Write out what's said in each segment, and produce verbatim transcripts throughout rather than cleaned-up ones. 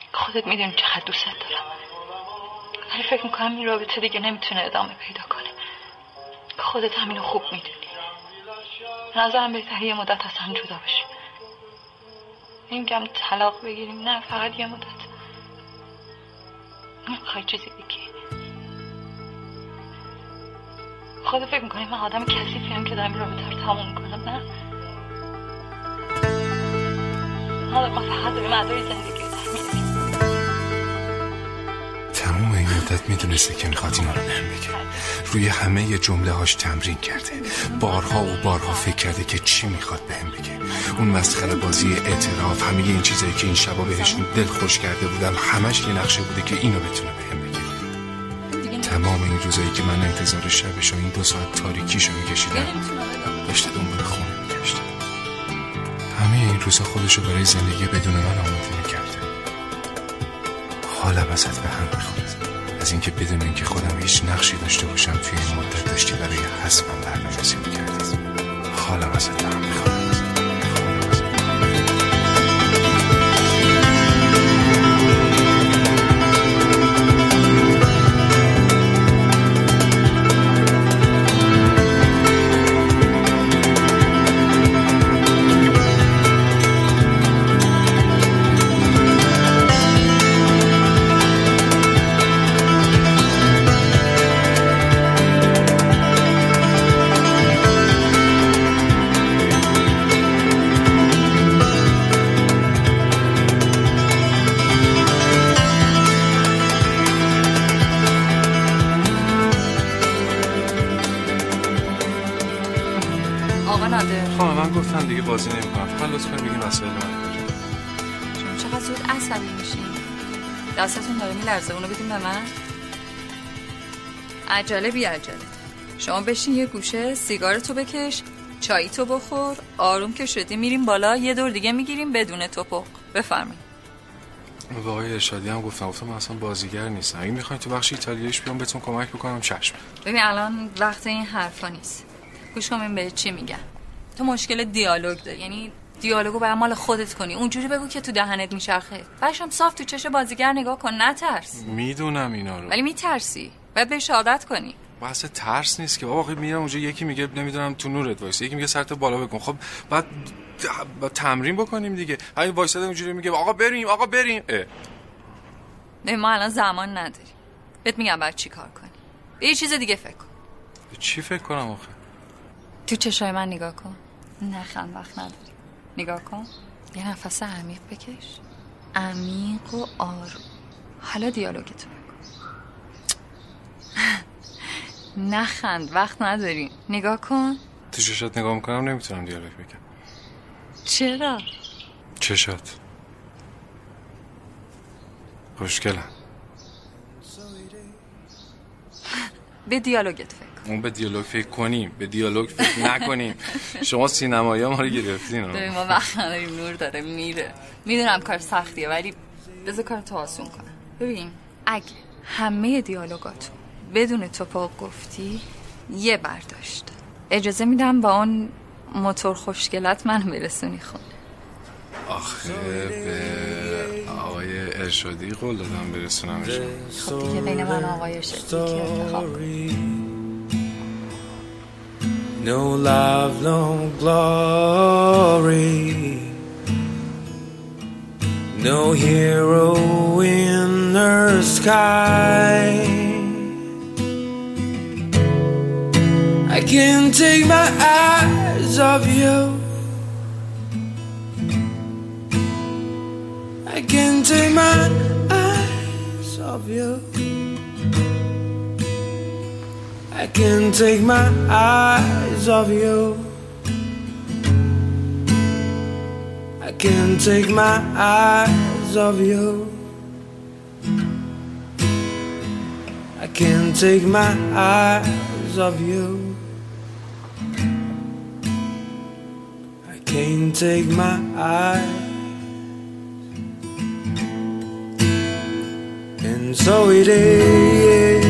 خودت میدونی چقدر دوست دارم، ولی فکر میکنم این رابطه دیگه نمیتونه ادامه پیدا کنه. خودت همینو خوب میدونی. به نظرم بهتره یه مدت اصلا جدا بشیم. نمیگم طلاق بگیریم، نه، فقط یه مدت. نمیخوای چیزی بگی؟ خودت فکر میکنی من آدم کثیفیم که دارم این رابطه رو تموم میکنم؟ نه، ما فقط داریم ادای زندگی رو در میاریم. تموم این مدت میدونسته که میخواد اینا رو بهم بگه. روی همه جمله هاش تمرین کرده، بارها و بارها فکر کرده که چی میخواد بهم بگه. اون مسخره بازی اعتراف، همه این چیزایی که این شبا بهشون دل خوش کرده بودم، همش یه نقشه بوده که اینو بتونه بهم بگه. تمام این روزایی که من انتظار شبش و این دو ساعت تاریکیشو میکشیدم، داشته دنبال خونه میگشته. همه این روزا خودشو برای زندگی بدون من آماده میکرده. حالم ازت به هم میخورد از اینکه بدون اینکه خودم هیچ نقشی داشته باشم توی این مدت داشتی برای حسبم برنامه‌ریزی میکردی. حالم ازت به هم میخورد. گفتم دیگه بازی نمی‌کنم. فقط لطفاً بگین وسایل من کجاست. شما چقدر زود عصبی میشین؟ دستتون داره میلرزه، اونو بدین به من. عجله بی عجله. شما بشین یه گوشه، سیگارتو بکش، چاییتو بخور، آروم که شدی میریم بالا، یه دور دیگه میگیریم بدون توپق. بفرمایید. به آقای ارشادی هم گفتم گفتم من اصلا بازیگر نیستم. اگه میخواین تو بخش ایتالیاییش بیام بهتون کمک بکنم چشم. ببین الان وقت این حرفا نیست. گوش کن به چی میگم. تو مشکل دیالوگ داری، یعنی دیالوگو برای مال خودت کنی، اونجوری بگو که تو دهنت میچرخه. باشم صاف تو چش بازیگر نگاه کن، نترس. میدونم اینا رو، ولی میترسی، باید بهش عادت کنی. واسه ترس نیست که بابا. میرم اونجا یکی میگه نمیدونم تو نورت وایس، یکی میگه سرت بالا بکن. خب بعد با تمرین بکنیم دیگه. همین وایساده اونجوری میگه آقا بریم آقا بریم. نه ما الان زمان نداریم. بهت میگم بعد چی کار کنی. به یه چیز دیگه فکر کن. به چی فکر کنم آخه؟ تو چشای من نگاه کن. نخند، وقت نداری. نگاه کن. یه نفس عمیق بکش، عمیق و آروم. حالا دیالوگتو بکن. نخند، وقت نداریم. نگاه کن. تو چشات نگاه میکنم نمیتونم دیالوگ بگم. چرا؟ چشات خوشگلم. به دیالوگت فکر کن. اون به دیالوگ فکر کنیم، به دیالوگ فکر نکنیم. شما سینمایی ها ما رو گرفتین. ببین ما وقت نداریم، نور داره میره. میدونم کار سختیه ولی بذار کار تو آسون کنم. ببین اگه همه دیالوگاتو بدون توپق گفتی یه برداشت، اجازه میدم با اون موتور خوشگلت منو برسونی خونه. آخه به آقای ارشادی قول دادم برسونمش. خب دیگه بین من و آقای ارشادی که انتخاب. No love, no glory, no hero in the sky. I can't take my eyes off you. I can't take my eyes off you. I can't take my eyes off you. I can't take my eyes off you. I can't take my eyes off you. I can't take my eyes. And so it is,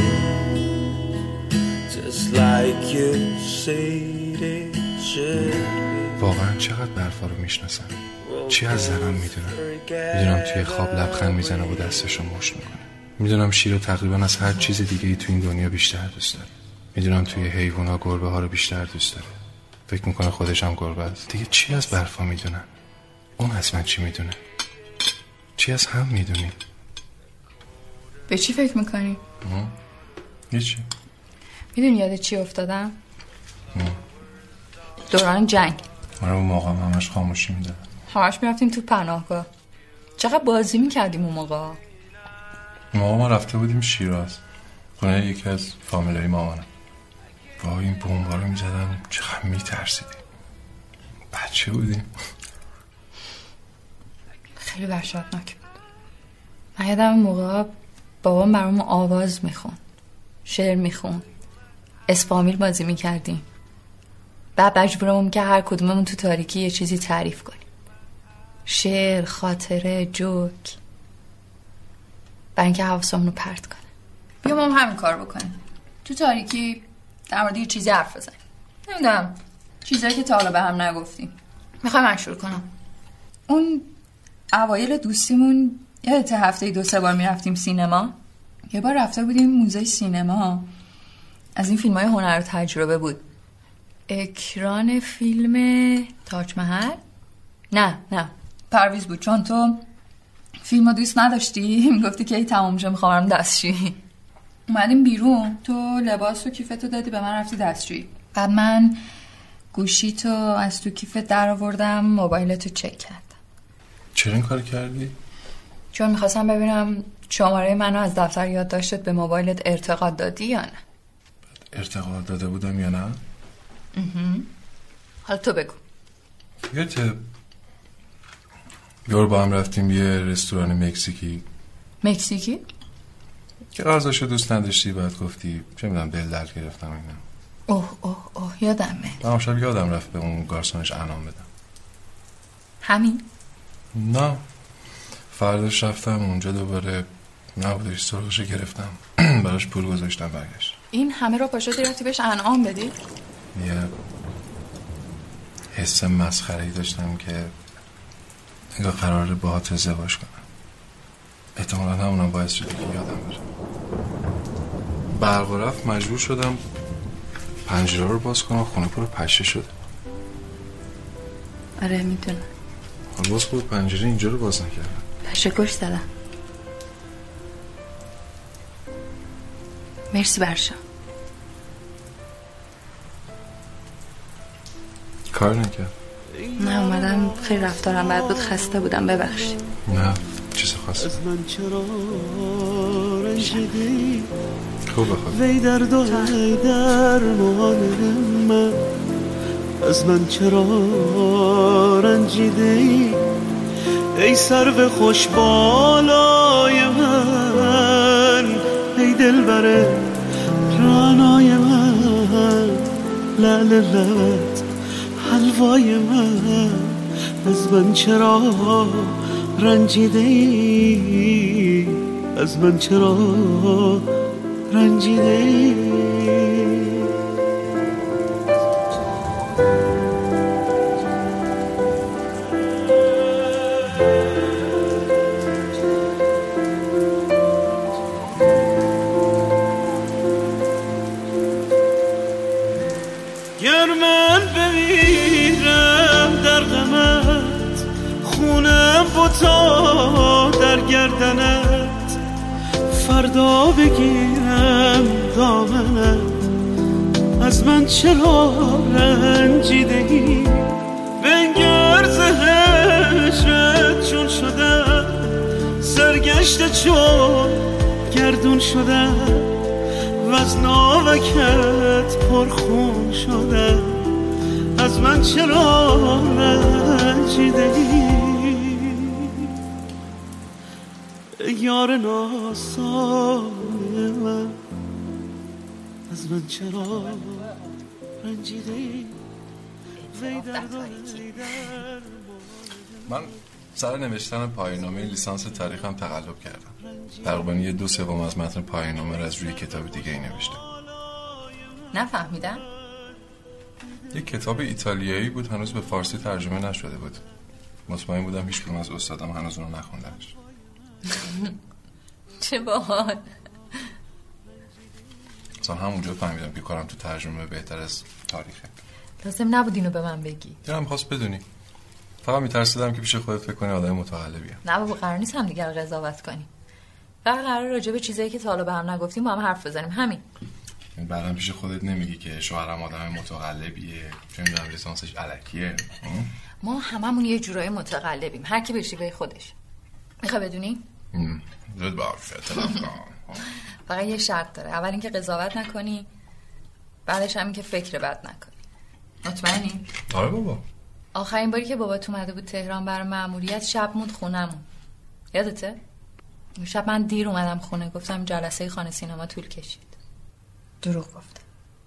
just like you said it should be. واقعا من چقدر برفا رو میشناسم، چی از زنم میدونم. میدونم توی خواب لبخند میزنه و دستشو مشت میکنه. میدونم شیر رو تقریبا از هر چیز دیگه ای تو این دنیا بیشتر دوست داره. میدونم توی حیوونا گربه ها رو بیشتر دوست داره. فکر میکنه خودش هم گربه است. دیگه چی از برفا میدونم؟ اون از من چی میدونه؟ چی از هم میدونی؟ به چی فکر میکنی؟ هیچی. میدونی یاد چی افتادم؟ دوران جنگ. من اون موقع همش خاموشی میدادم. همش میرفتیم تو پناهگاه. چقدر بازی میکردیم اون موقع. اون موقع ما رفته بودیم شیراز، خونه یکی از فامیلای مامانم. وای این بمبا رو میزدم چقدر میترسیدیم. بچه بودیم. خیلی وحشتناک بود. من یادم اون موقع بابام برامون آواز میخون، شعر میخون، اسپامیل بازی میکردیم. بعد مجبورمون که هر کدوممون تو تاریکی یه چیزی تعریف کنیم. شعر، خاطره، جوک، برای اینکه حواسمون رو پرت کنه. بیام هم همین کار بکنیم. تو تاریکی در مورد یه چیزی حرف بزنیم. نمیدونم چیزایی که تا حالا به هم نگفتیم. میخوام من شروع کنم. اون اوایل دوستیمون یادت هفته دو سه بار میرفتیم سینما؟ یه بار رفته بودیم موزه سینما. از این فیلم‌های هنر و تجربه بود. اکران فیلم تاج محل؟ نه نه پرویز بود، چون تو فیلمو دوست نداشتی. میگفتی که ای تمام شه میخوام دستشویی. اومدیم بیرون، تو لباس و کیفتو دادی به من، رفتی دستشویی. بعد من گوشی تو از تو کیفت در آوردم، موبایلتو چک کردم. چرا این کار کردی؟ چون میخواستم ببینم شماره منو از دفتر یادداشتت به موبایلت ارتقا دادی یا نه. ارتقا داده بودم یا نه؟ حالا تو بگو. یادت یور با هم رفتیم یه رستوران مکزیکی. مکزیکی؟ که غذاشو دوست نداشتی، بعد گفتی چه میدونم دل درد گرفتم اینا. اوه اوه اوه یادمه. من شب یادم رفت به اون گارسونش انعام بدم. همین؟ نه، فرداش رفتم اونجا دوباره نبودش، سراغشو گرفتم براش پول گذاشتم برگشت. این همه رو پاشو رفتی بهش انعام بدی؟ یه حس مسخره‌ای داشتم که انگار قراره باهات ازدواج کنم. احتمالا همونم باعث شده که یادم بره. برق رفت، مجبور شدم پنجره رو باز کنم، خونه پر پشه شده. آره میدونم. حالا باز خود پنجره اینجا رو باز نکردم، پشه گوش زدم. مرسی برشا. کار نکرد. نه اومدم خیلی رفتارم بد بود، خسته بودم، ببخشید. نه چیز خاصی. از من چرا رنجیدی؟ خوب بخواد. وی درد و ای درمان من. از من چرا رنجیدی؟ ای سرو خوش بالای من، ای دلبر رعنای من، لعل لبت حلوای من. از من چرا رنجیده ای؟ از من چرا رنجیده ای؟ گر من بمیرم در غمت، خونم بوتا در گردنت، فردا بگیرم دامنت. از من چرا رنجیده ای؟ بنگر ز هجرت چون شدم، سرگشته چون گردون شدم، و از ناوکت پرخون شدم. از من چرا رنجیده ای؟ یار ناسای من، از من چرا رنجیده ای؟ من سر نوشتن پایان‌نامه لیسانس تاریخم تقلب کردم. تقریبا یه دو سوم از متن پایان‌نامه رو از روی کتاب دیگه ای نوشتم. نفهمیدم. یک کتاب ایتالیایی بود، هنوز به فارسی ترجمه نشده بود. مطمئن بودم هیچ کدوم از استادام هنوز اونو نخوندنش. چه باحال. اصلا همونجا فهمیدم که کارم تو ترجمه بهتر از تاریخه. لازم نبود اینو به من بگی. دلم خواست بدونی. فقط میترسیدم که پیش خودت فکر کنی آدم متقلبیه. نه بابا، قرار نیست هم دیگه رو قضاوت کنیم. فقط قرار راجع به چیزایی که تا حالا به هم نگفتیم با هم حرف بزنیم، همین. بعدم پیش خودت نمیگی که شوهرم آدم متقلبیه، چون میدونم لیسانسش الکیه. ما هممون یه جورای متقلبیم، هر کی به شیوه خودش. میخوای بدونی؟ زود باش اطلاف کن. فقط یه شرط داره. اول اینکه قضاوت نکنی، بعدش هم اینکه فکر بد نکنی. مطمئنی؟ آره بابا. آخرین باری که بابات اومده بود تهران برای مأموریت شب موند خونمون. یادته؟ اون شب من دیر اومدم خونه، گفتم جلسه خانه سینما طول کشید. دروغ گفتم.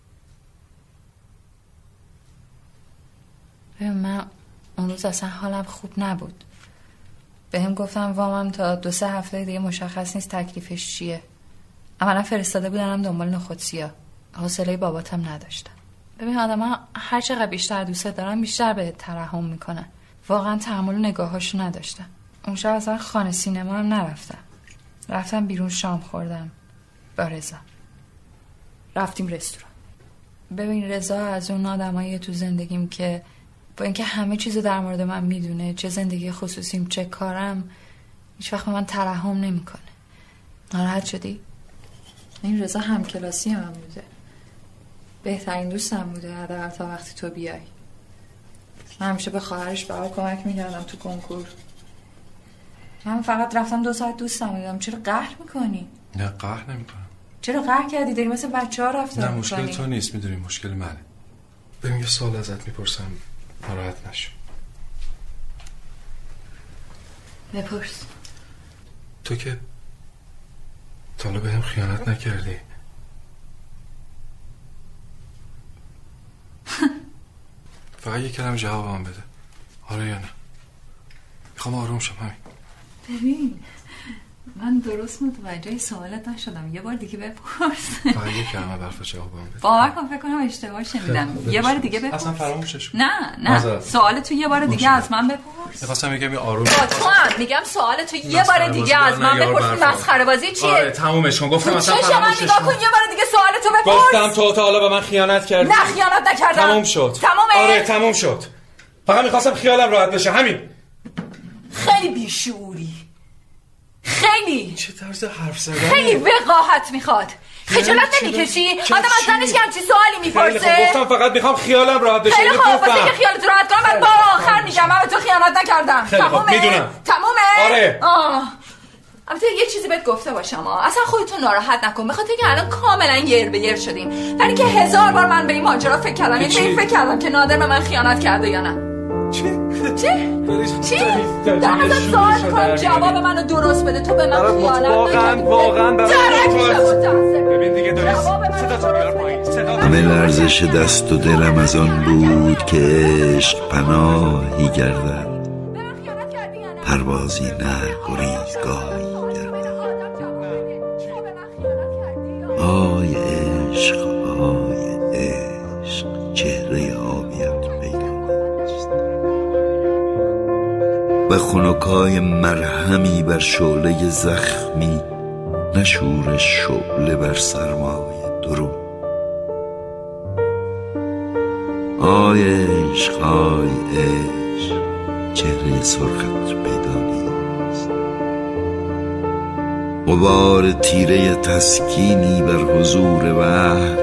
ببین من اون روز اصلا حالم خوب نبود. بهم گفتم وامم تا دو سه هفته دیگه مشخص نیست تکلیفش چیه. اولا فرستاده بودنم دنبال نخود سیاه. حوصله باباتم نداشتم. ببین آدم‌ها هر چقدر بیشتر دوست دارن بیشتر بهت ترحم میکنن. واقعا تحمل نگاهاشو نداشتم. اون شب اصلا خانه سینما هم نرفتم. رفتم بیرون شام خوردم با رضا. رفتیم رستوران. ببین رضا از اون آدمایی تو زندگیم که با اینکه همه چیزو در مورد من میدونه، چه زندگی خصوصیم چه کارم، هیچ وقت به من ترحم نمیکنه. ناراحت شدی؟ این رضا همکلاسی من بوده، بهترین دوستم بوده حداقل تا وقتی تو بیای. من همیشه به خواهرش برای کمک میکردم تو کنکور. من فقط رفتم دو ساعت دوستم دیدم. چرا قهر میکنی؟ نه قهر نمیکنم. چرا قهر کردی؟ داری مثل بچه ها رفتار نه میکنی. مشکل تو نیست، میدونی مشکل منه. ببین یه سوال ازت میپرسم، ناراحت نشو. بپرس. تو که تا حالا بهم خیانت نکردی. فقط یک کلمه جوابم بده، آره یا نه. میخوام آروم شم. همین. ببین من درست متوجه سوالت نشدم، یه بار دیگه بپرس. فقط یک کلمه برف جوابم بده. باور کن فکر کنم اشتباه شنیدم. یه بار دیگه بپرس. اصلا فراموشش کن. نه نه سوال تو یه بار دیگه از من بپرس. میخواستم بگم آروم با تو هم میگم سوال تو یه بار دیگه از من بپرس. مسخره بازی چیه؟ آره تمومش کن. گفتم اصلا فراموشش کن. نگاه کن یه بار دیگه سوال تو بپرس. گفتم تو تا حالا به من خیانت کردی؟ نه خیانت نکردم. تموم شد. تمومه؟ آره تموم شد. فقط میخواستم خیالم راحت بشه، همین. خیلی بیشعوری، خیلی. چه طرز حرف زدن؟ خیلی وقاحت میخواد. خجالت نمیکشی؟ آدم از زنش که همچی سوالی میپرسه. خیلی خب گفتم فقط میخوام خیالم راحت بشه. خیلی خوب واسه که خیالت راحت کنم من با آخر میگم من به تو خیانت نکردم. تمومه؟ میدونم. تمومه؟ آره. آه. البته یه چیزی بهت گفته باشم اصلا خودتو ناراحت نکن، بخاطر اینکه الان کاملا یر به یر شدیم. ولی که هزار بار من به این ماجرا فکر کردم، یعنی به این فکر کردم که نادر به من خیانت کرده یا نه. چی؟ چی؟ چی؟ در ازت سوال کنم جواب منو درست بده. تو به من خیانت واقعا واقعا برای ببین دیگه داری صدا تو بیار پایین. همه لرزش دست و دلم از آن بود که عشق پناهی گردد، پروازی نه گریزگاهی گردد. آی عشق آی عشق چهره آبیت و خنکای مرهمی بر شعله زخمی، نشور شعله بر سرمای درون. آی عشق آی عشق چهره سرخت پیدا نیست، غبار تیره تسکینی بر حضور وحی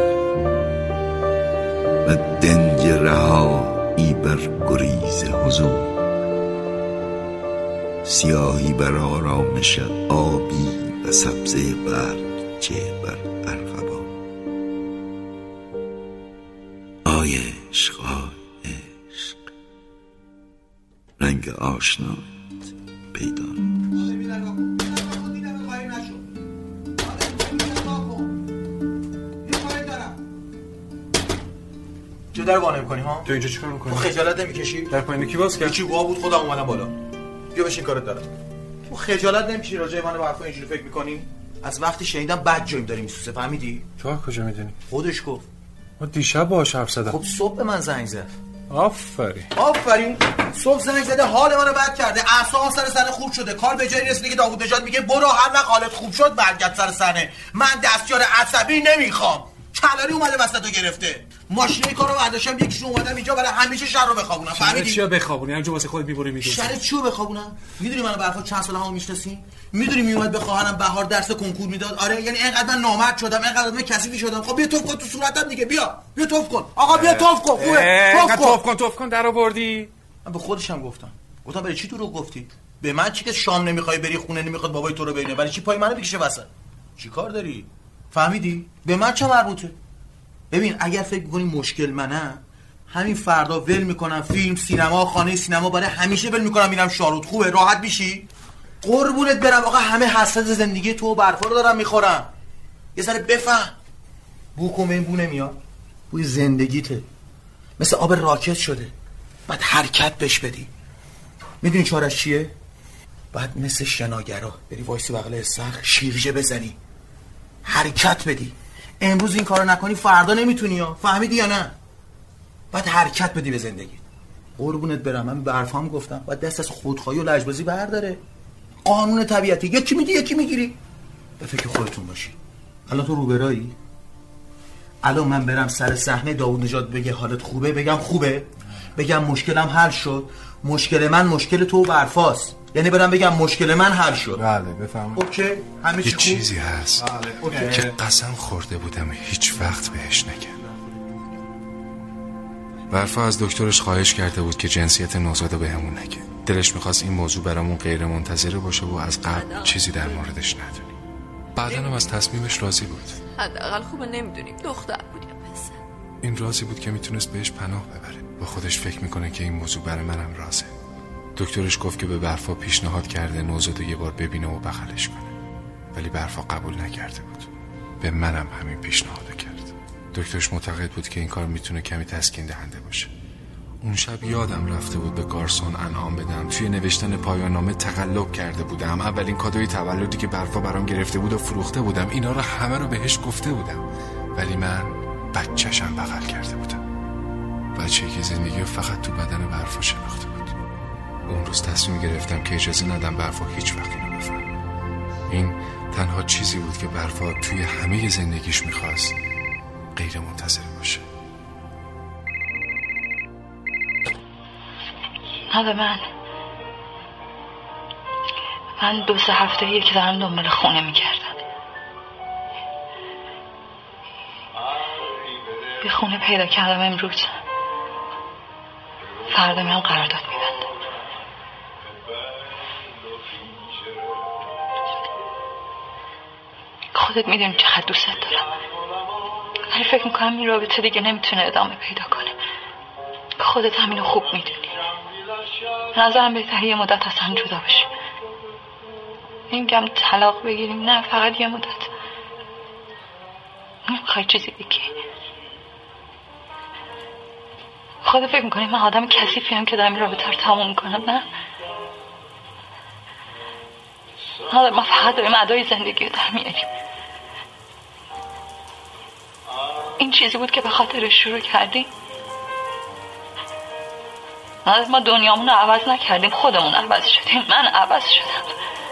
و دنج رهایی بر گریز حضور. سیاهی بر آرامش آبی و سبزه برگ چه بر ارغوان. آی عشق آی عشق رنگ آشنایت پیدا چه در وانه میکنی ها؟ تو اینجا چیکار میکنی؟ تو خجالت نمیکشی؟ در پایین کی باز کرد؟ چی وا بود خودم اومدم بالا. بیا بشین کارت دارم. تو خجالت نمیکشی راجع به من و حرفا اینجوری فکر میکنی؟ از وقتی شنیدم بد جویم داری میسوسه، فهمیدی؟ تو کجا میدونی؟ خودش گفت. ما دیشب باهاش حرف زدم. خب صبح به من زنگ زد. آفرین آفرین. صبح زنگ زده حال منو بد کرده، اعصابم سر صحنه خوب شده، کار به جایی رسیده که داوود نژاد میگه برو هر وقت حالت خوب شد برگرد سر صحنه. من دستیار عصبی نمیخوام. کلاری اومده وسطو گرفته. ماشینای کارو برداشتم یکیشون اومدم اینجا برای همیشه شهر رو بخوابونم. فهمیدی؟ چیا بخوابونی؟ همینجا واسه خودت میبری میدوزی. شهر چیو بخوابونم؟ میدونی منو برفا چند سال همو میشناسین؟ میدونی میومد به خواهرم بهار درس کنکور میداد؟ آره یعنی اینقدر من نامرد شدم، اینقدر من کثیفی شدم. خب بیا توف کن تو صورتم دیگه. بیا بیا توف کن. آقا بیا توف کن. خوبه. توف کن توف کن توف کن در آوردی. من به خودشم گفتم. گفتم برای چی تو رو گفتی؟ به من چی که شام نمیخوای بری خونه نمیخواد بابای تو رو ببینه؟ برای چی پای منو بکشه وسط؟ چی کار داری؟ فهمیدی؟ به من چه مربوطه؟ ببین اگر فکر می‌کنی مشکل منم، همین فردا ول میکنم فیلم، سینما، خانه سینما برای همیشه ول میکنم میرم شارود. خوبه راحت میشی؟ قربونت برم آقا، همه حسرت زندگی تو و برفا رو دارم میخورم. یه ذره بفهم. بو کمه بو نمیاد. بوی زندگیته. مثل آب راکت شده. باید حرکت بش بدی. میدونی چارش چیه؟ باید مثل شناگرا بری وایسی بغل استخر شیرجه بزنی. حرکت بدی. امروز این کارو نکنی فردا نمیتونی ها. فهمیدی یا نه؟ باید حرکت بدی به زندگی. قربونت برم من به حرفام گفتم باید دست از خودخواهی و لجبازی برداره. قانون طبیعتی. یکی میدی یکی میگیری. به فکر خودتون باشی. الان تو روبرایی؟ الان من برم سر صحنه داوود نژاد بگه حالت خوبه بگم خوبه؟ بگم مشکلم حل شد؟ مشکل من مشکل تو و برفاست. یعنی برم بگم مشکل من حل شد. بله بفهمم. اوکی همه چی خوب. یه چیزی هست بله. که قسم خورده بودم هیچ وقت بهش نگم. برفا از دکترش خواهش کرده بود که جنسیت نوزاد به همون نگه. دلش میخواست این موضوع برامون غیر منتظره باشه و از قبل چیزی در موردش ندونی. بعدنم از تصمیمش راضی بود. حداقل خوبه نمیدونیم دختر بود یا پسر. این راضی بود که میتونست بهش پناه ببره. با خودش فکر میکنه که این موضوع برای منم رازه. دکترش گفت که به برفا پیشنهاد کرده نوزادو یه بار ببینه و بغلش کنه، ولی برفا قبول نکرده بود. به منم همین پیشنهادو کرد. دکترش معتقد بود که این کار میتونه کمی تسکین دهنده باشه. اون شب یادم رفته بود به گارسون انعام بدم. توی نوشتن پایان نامه تقلب کرده بودم. اولین کادوی تولدی که برفا برام گرفته بود و فروخته بودم. اینا رو همه رو بهش گفته بودم، ولی من بچه‌شم بغل کرده بودم. بچه‌ای که زندگی رو فقط تو بدن برفا شناخته بود. اون روز تصمیم گرفتم که اجازه ندم برفا هیچ وقت اینو بفهمه. این تنها چیزی بود که برفا توی همه زندگیش میخواست غیر منتظره باشه. نه من من دو سه هفته یک دارم دنبال خونه میگردم. یه خونه پیدا کردم امروز. فردا میام قرارداد میبندم. خودت میدونی چقدر دوست دارم، ولی فکر میکنم این رابطه دیگه نمیتونه ادامه پیدا کنه. خودت همینو خوب میدونی. نظرم بهتره یه مدت اصلا جدا بشیم. نمیگم طلاق بگیریم، نه فقط یه مدت. نمیخوای چیزی بگی؟ خودت فکر میکنی من آدم کثیفی هم که دارم این رابطه رو تموم میکنم؟ نه نه ما فقط داریم ادای زندگی رو در میاریم. این چیزی بود که به خاطرش شروع کردیم. ما دنیامون رو عوض نکردیم، خودمون عوض شدیم. من عوض شدم.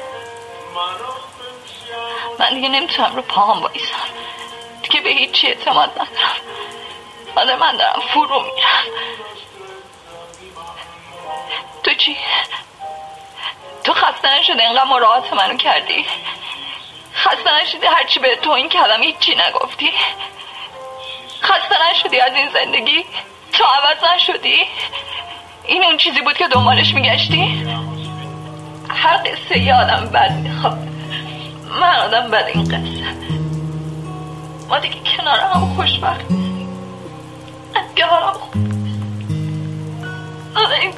من دیگه نمیتونم رو پاهم بایستم. دیگه به هیچی اعتماد ندارم. آده من دارم فرو میرم. تو چی؟ تو خسته نشده اینقدر مراعات منو کردی؟ خسته نشدی هرچی به تو این کلمه هیچی نگفتی؟ خسته نشدی از این زندگی؟ تو عوض نشدی؟ این اون چیزی بود که دنبالش میگشتی؟ هر قصه یه آدم بد میخواد. من آدم بد این قصه. ما دیگه کنار هم خوشبخت. دیگه حالا خوب. این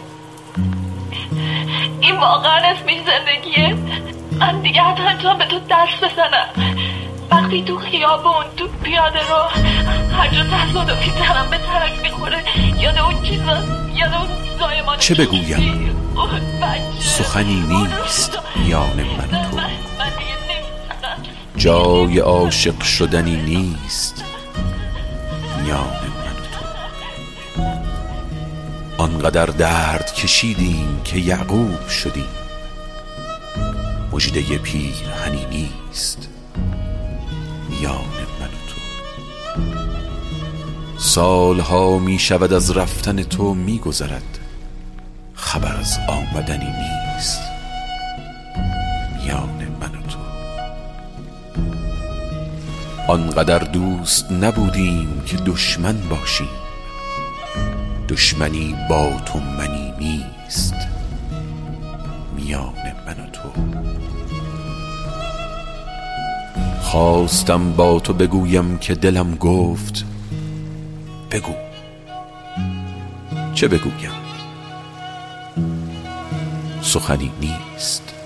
این واقعا اسمش زندگیه. من دیگه حتی نمیتونم به تو دست بزنم. وقتی تو خیابون تو پیاده رو هر جا تصادفی تنم به ترک میخوره، یاد اون چیزا یاد اون زایمان چه بگویم؟ سخنی نیست میان من تو، جای عاشق شدنی نیست میان من و تو. آنقدر درد کشیدیم که یعقوب شدیم، مژده پیرهنی نیست میان من و تو. سالها می شود از رفتن تو می گذرد، خبر از آمدنی نیست میان من و تو. آنقدر دوست نبودیم که دشمن باشیم، دشمنی با تو منی نیست میان من و تو. خواستم با تو بگویم که دلم گفت بگو. چه بگویم؟ سخنی نیست